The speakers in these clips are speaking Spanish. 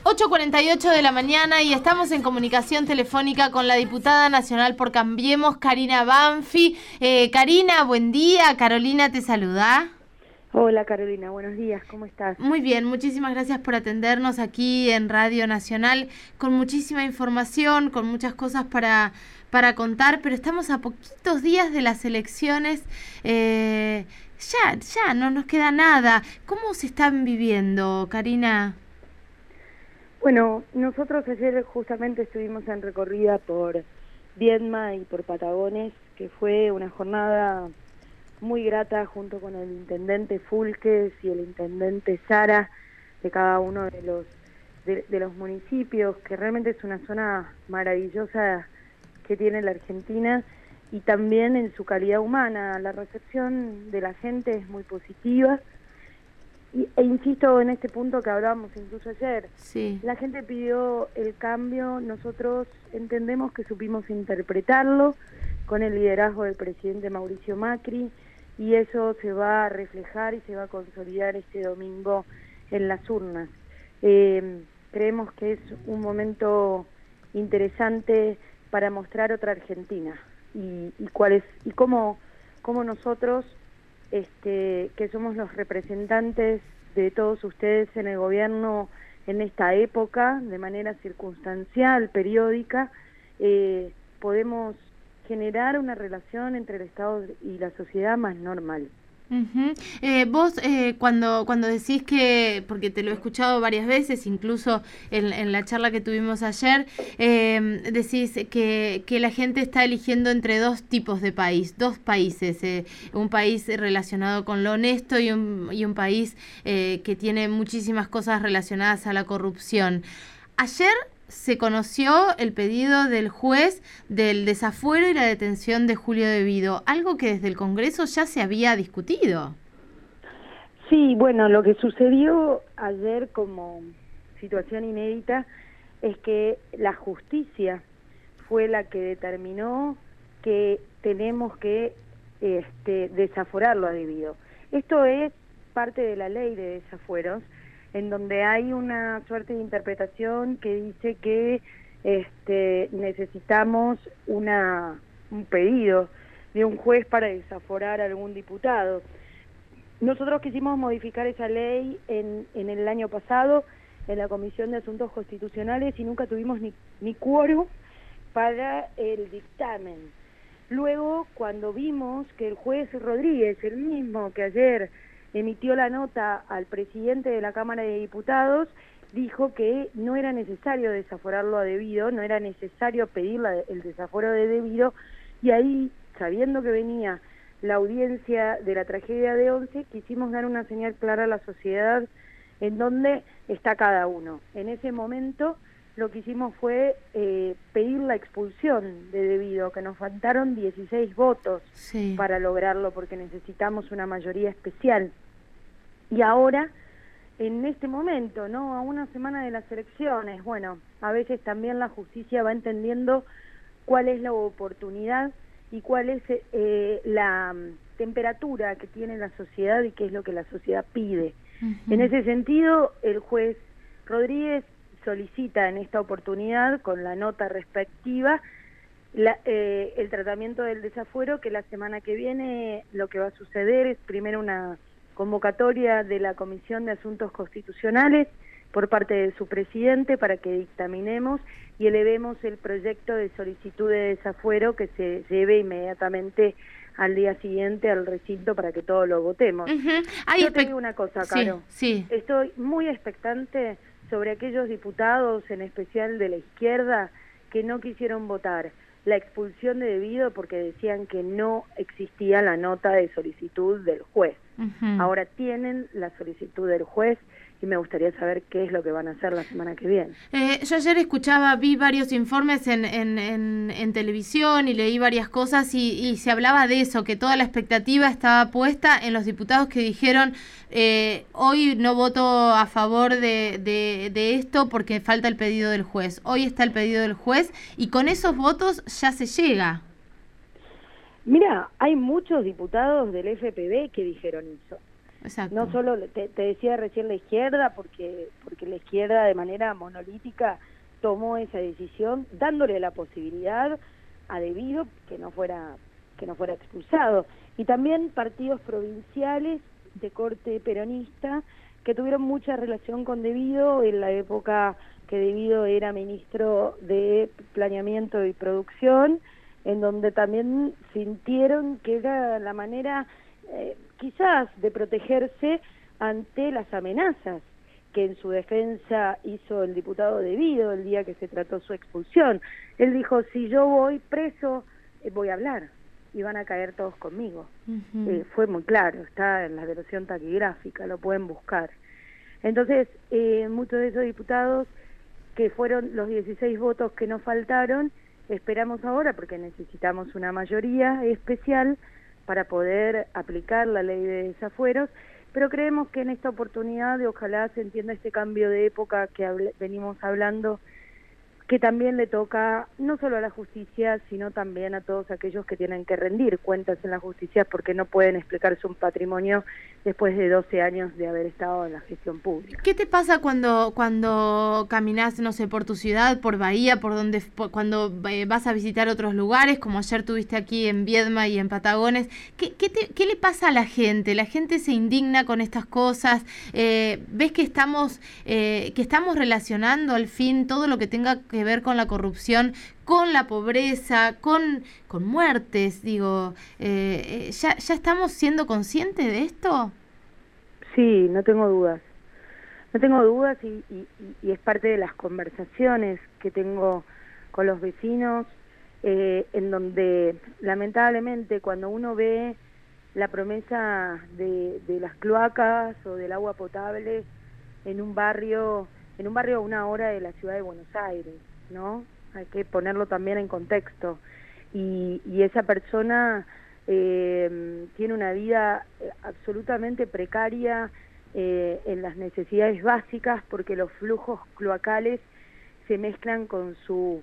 8:48 de la mañana y estamos en comunicación telefónica con la diputada nacional por Cambiemos, Karina Banfi. Karina, buen día. Carolina te saluda. Hola Carolina, buenos días, ¿cómo estás? Muy bien, muchísimas gracias por atendernos aquí en Radio Nacional con muchísima información, con muchas cosas para contar, pero estamos a poquitos días de las elecciones, ya no nos queda nada. ¿Cómo se están viviendo, Karina? Bueno, nosotros ayer justamente estuvimos en recorrida por Viedma y por Patagones, que fue una jornada muy grata junto con el intendente Fulques y el intendente Sara de cada uno de los municipios, que realmente es una zona maravillosa que tiene la Argentina, y también en su calidad humana. La recepción de la gente es muy positiva e insisto en este punto que hablábamos incluso ayer. Sí. La gente pidió el cambio, nosotros entendemos que supimos interpretarlo con el liderazgo del presidente Mauricio Macri, y eso se va a reflejar y se va a consolidar este domingo en las urnas. Creemos que es un momento interesante para mostrar otra Argentina y cuál es y cómo nosotros que somos los representantes de todos ustedes en el gobierno en esta época, de manera circunstancial, periódica, podemos generar una relación entre el Estado y la sociedad más normal. Uh-huh. Vos cuando decís que, porque te lo he escuchado varias veces, incluso en la charla que tuvimos ayer, decís que la gente está eligiendo entre dos tipos de país, dos países, un país relacionado con lo honesto y un país que tiene muchísimas cosas relacionadas a la corrupción. Ayer se conoció el pedido del juez del desafuero y la detención de Julio De Vido, algo que desde el Congreso ya se había discutido. Sí, bueno, lo que sucedió ayer como situación inédita es que la justicia fue la que determinó que tenemos que desaforarlo a De Vido. Esto es parte de la ley de desafueros, en donde hay una suerte de interpretación que dice que necesitamos un pedido de un juez para desaforar a algún diputado. Nosotros quisimos modificar esa ley en el año pasado en la Comisión de Asuntos Constitucionales y nunca tuvimos ni quórum para el dictamen. Luego, cuando vimos que el juez Rodríguez, el mismo que ayer emitió la nota al presidente de la Cámara de Diputados, dijo que no era necesario desaforarlo a De Vido, no era necesario pedir el desaforo de De Vido, y ahí, sabiendo que venía la audiencia de la tragedia de Once, quisimos dar una señal clara a la sociedad en donde está cada uno. En ese momento lo que hicimos fue pedir la expulsión de De Vido, que nos faltaron 16 votos para lograrlo, porque necesitamos una mayoría especial. Y ahora, en este momento, ¿no?, a una semana de las elecciones, bueno, a veces también la justicia va entendiendo cuál es la oportunidad y cuál es la temperatura que tiene la sociedad y qué es lo que la sociedad pide. Uh-huh. En ese sentido, el juez Rodríguez solicita en esta oportunidad, con la nota respectiva, el tratamiento del desafuero, que la semana que viene lo que va a suceder es primero una convocatoria de la Comisión de Asuntos Constitucionales por parte de su presidente para que dictaminemos y elevemos el proyecto de solicitud de desafuero, que se lleve inmediatamente al día siguiente al recinto para que todos lo votemos. Uh-huh. Yo te digo una cosa, Caro. Sí. Estoy muy expectante sobre aquellos diputados, en especial de la izquierda, que no quisieron votar la expulsión de De Vido porque decían que no existía la nota de solicitud del juez. Uh-huh. Ahora tienen la solicitud del juez y me gustaría saber qué es lo que van a hacer la semana que viene. Yo ayer vi varios informes en televisión y leí varias cosas y se hablaba de eso, que toda la expectativa estaba puesta en los diputados que dijeron hoy no voto a favor de esto porque falta el pedido del juez. Hoy está el pedido del juez y con esos votos ya se llega. Mira, hay muchos diputados del FPV que dijeron eso. Exacto. No solo, te decía recién la izquierda, porque la izquierda de manera monolítica tomó esa decisión, dándole la posibilidad a Devido que no fuera expulsado. Y también partidos provinciales de corte peronista que tuvieron mucha relación con Devido en la época que Devido era ministro de Planeamiento y Producción, en donde también sintieron que era la manera quizás de protegerse ante las amenazas que en su defensa hizo el diputado Devido el día que se trató su expulsión. Él dijo, si yo voy preso, voy a hablar y van a caer todos conmigo. Fue muy claro, está en la versión taquigráfica, lo pueden buscar. Entonces, muchos de esos diputados, que fueron los 16 votos que nos faltaron, esperamos ahora, porque necesitamos una mayoría especial para poder aplicar la ley de desafueros, pero creemos que en esta oportunidad, ojalá se entienda este cambio de época que venimos hablando, que también le toca no solo a la justicia, sino también a todos aquellos que tienen que rendir cuentas en la justicia porque no pueden explicarse un patrimonio después de 12 años de haber estado en la gestión pública. ¿Qué te pasa cuando caminás, no sé, por tu ciudad, por Bahía, cuando vas a visitar otros lugares, como ayer tuviste aquí en Viedma y en Patagones? ¿Qué le pasa a la gente? ¿La gente se indigna con estas cosas? ¿Ves que estamos relacionando al fin todo lo que tenga que ver con la corrupción, con la pobreza, con muertes? Digo, ¿ya estamos siendo conscientes de esto? Sí, no tengo dudas. No tengo dudas y es parte de las conversaciones que tengo con los vecinos, en donde lamentablemente cuando uno ve la promesa de las cloacas o del agua potable en un barrio a una hora de la ciudad de Buenos Aires, ¿no? Hay que ponerlo también en contexto. Y esa persona tiene una vida absolutamente precaria en las necesidades básicas, porque los flujos cloacales se mezclan con su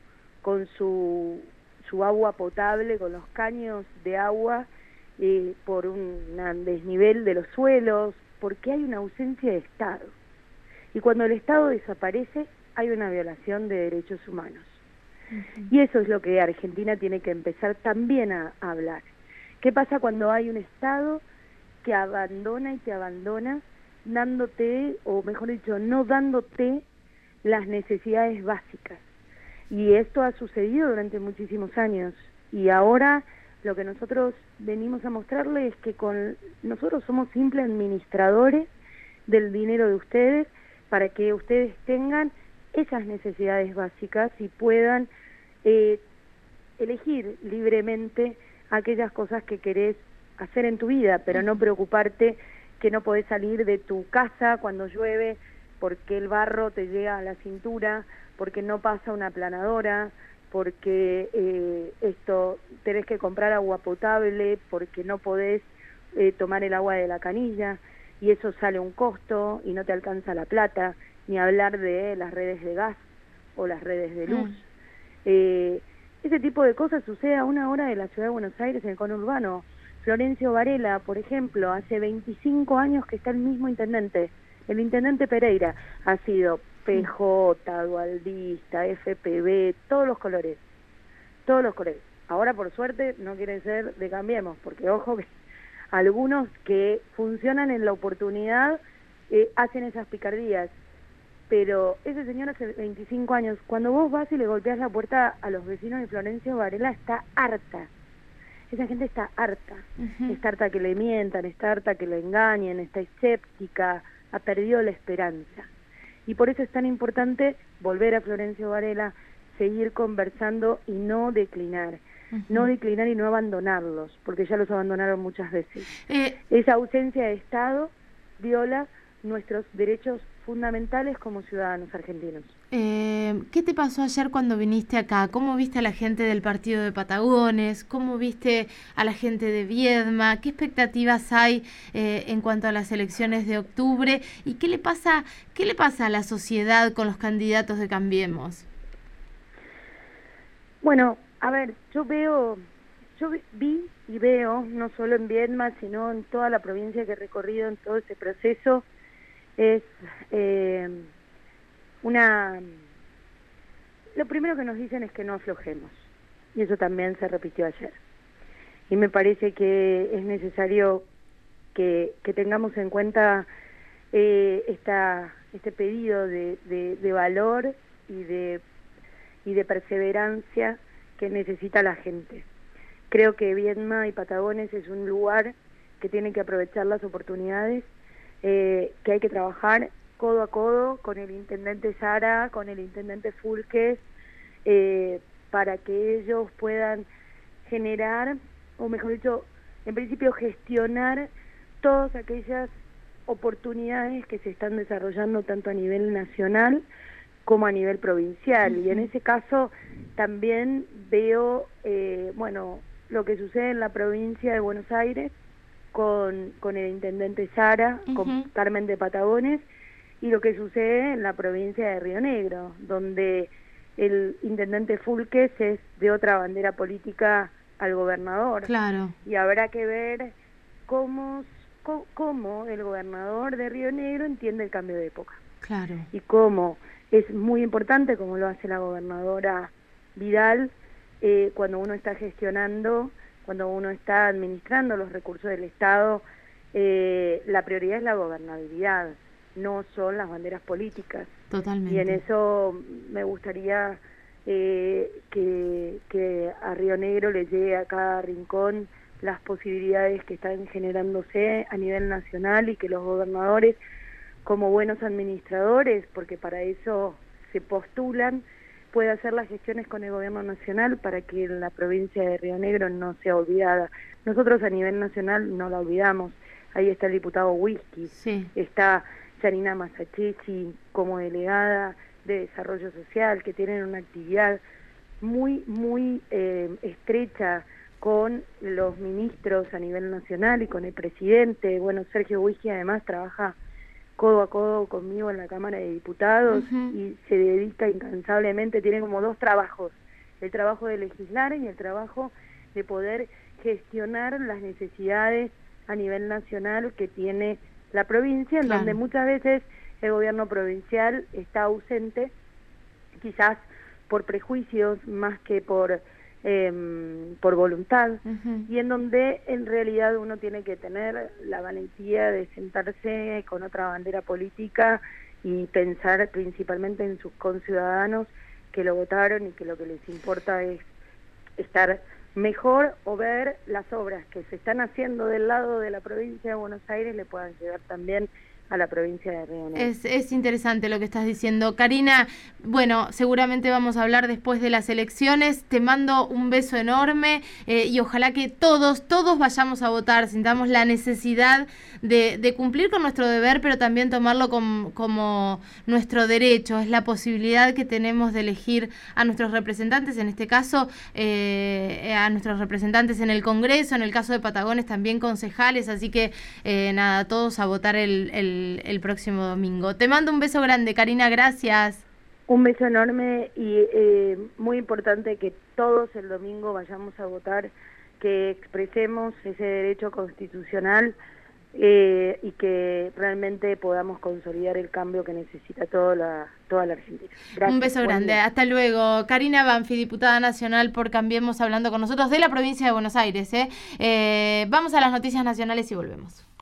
agua potable, con los caños de agua, por un desnivel de los suelos, porque hay una ausencia de Estado. Y cuando el Estado desaparece, hay una violación de derechos humanos. Y eso es lo que Argentina tiene que empezar también a hablar. ¿Qué pasa cuando hay un Estado que abandona y te abandona, dándote, o mejor dicho, no dándote las necesidades básicas? Y esto ha sucedido durante muchísimos años. Y ahora lo que nosotros venimos a mostrarles es que nosotros somos simples administradores del dinero de ustedes, para que ustedes tengan esas necesidades básicas y puedan elegir libremente aquellas cosas que querés hacer en tu vida, pero no preocuparte que no podés salir de tu casa cuando llueve porque el barro te llega a la cintura, porque no pasa una aplanadora, porque tenés que comprar agua potable, porque no podés tomar el agua de la canilla, y eso sale un costo y no te alcanza la plata, ni hablar de las redes de gas o las redes de luz. Ese tipo de cosas sucede a una hora de la ciudad de Buenos Aires, en el conurbano. Florencio Varela, por ejemplo, hace 25 años que está el mismo intendente, el intendente Pereira. Ha sido PJ, dualdista, FPV, todos los colores. Ahora, por suerte, no quiere ser de Cambiemos, porque ojo que algunos que funcionan en la oportunidad hacen esas picardías. Pero ese señor hace 25 años, cuando vos vas y le golpeas la puerta a los vecinos de Florencio Varela, está harta. Esa gente está harta. Está harta que le mientan, está harta que le engañen, está escéptica, ha perdido la esperanza. Y por eso es tan importante volver a Florencio Varela, seguir conversando y no declinar. No declinar y no abandonarlos, porque ya los abandonaron muchas veces. Esa ausencia de Estado viola nuestros derechos fundamentales como ciudadanos argentinos. ¿Qué te pasó ayer cuando viniste acá? ¿Cómo viste a la gente del partido de Patagones? ¿Cómo viste a la gente de Viedma? ¿Qué expectativas hay en cuanto a las elecciones de octubre? ¿Y qué le pasa a la sociedad con los candidatos de Cambiemos? Bueno, a ver, yo veo yo vi y veo, no solo en Viedma, sino en toda la provincia que he recorrido en todo ese proceso, es lo primero que nos dicen es que no aflojemos, y eso también se repitió ayer. Y me parece que es necesario que tengamos en cuenta este pedido de valor y de perseverancia que necesita la gente. Creo que Viedma y Patagones es un lugar que tiene que aprovechar las oportunidades, que hay que trabajar codo a codo con el intendente Sara, con el intendente Fulques, para que ellos puedan generar, o mejor dicho, en principio gestionar todas aquellas oportunidades que se están desarrollando tanto a nivel nacional como a nivel provincial. Y en ese caso también veo, lo que sucede en la provincia de Buenos Aires con el intendente Sara, con Carmen de Patagones, y lo que sucede en la provincia de Río Negro, donde el intendente Fulques es de otra bandera política al gobernador. Claro. Y habrá que ver cómo el gobernador de Río Negro entiende el cambio de época. Claro. Y cómo es muy importante, como lo hace la gobernadora Vidal, cuando uno está gestionando, cuando uno está administrando los recursos del Estado, la prioridad es la gobernabilidad, no son las banderas políticas. Totalmente. Y en eso me gustaría que a Río Negro le llegue a cada rincón las posibilidades que están generándose a nivel nacional, y que los gobernadores, como buenos administradores, porque para eso se postulan, pueda hacer las gestiones con el gobierno nacional para que la provincia de Río Negro no sea olvidada. Nosotros a nivel nacional no la olvidamos. Ahí está el diputado Whisky, sí. Está Yanina Massachechi como delegada de Desarrollo Social, que tienen una actividad muy estrecha con los ministros a nivel nacional y con el presidente. Bueno, Sergio Whisky además trabaja codo a codo conmigo en la Cámara de Diputados y se dedica incansablemente, tiene como dos trabajos, el trabajo de legislar y el trabajo de poder gestionar las necesidades a nivel nacional que tiene la provincia, en donde muchas veces el gobierno provincial está ausente, quizás por prejuicios más que por voluntad, y en donde en realidad uno tiene que tener la valentía de sentarse con otra bandera política y pensar principalmente en sus conciudadanos que lo votaron y que lo que les importa es estar mejor, o ver las obras que se están haciendo del lado de la provincia de Buenos Aires le puedan llegar también a la provincia de Río Negro. Es interesante lo que estás diciendo. Karina, bueno, seguramente vamos a hablar después de las elecciones. Te mando un beso enorme y ojalá que todos vayamos a votar, sintamos la necesidad de cumplir con nuestro deber, pero también tomarlo como nuestro derecho. Es la posibilidad que tenemos de elegir a nuestros representantes, en este caso a nuestros representantes en el Congreso, en el caso de Patagones también concejales, así que nada, todos a votar el próximo domingo. Te mando un beso grande, Karina, gracias. Un beso enorme y muy importante que todos el domingo vayamos a votar, que expresemos ese derecho constitucional y que realmente podamos consolidar el cambio que necesita toda la Argentina. Gracias. Un beso grande, hasta luego. Karina Banfi, diputada nacional por Cambiemos, hablando con nosotros de la provincia de Buenos Aires. Vamos a las noticias nacionales y volvemos.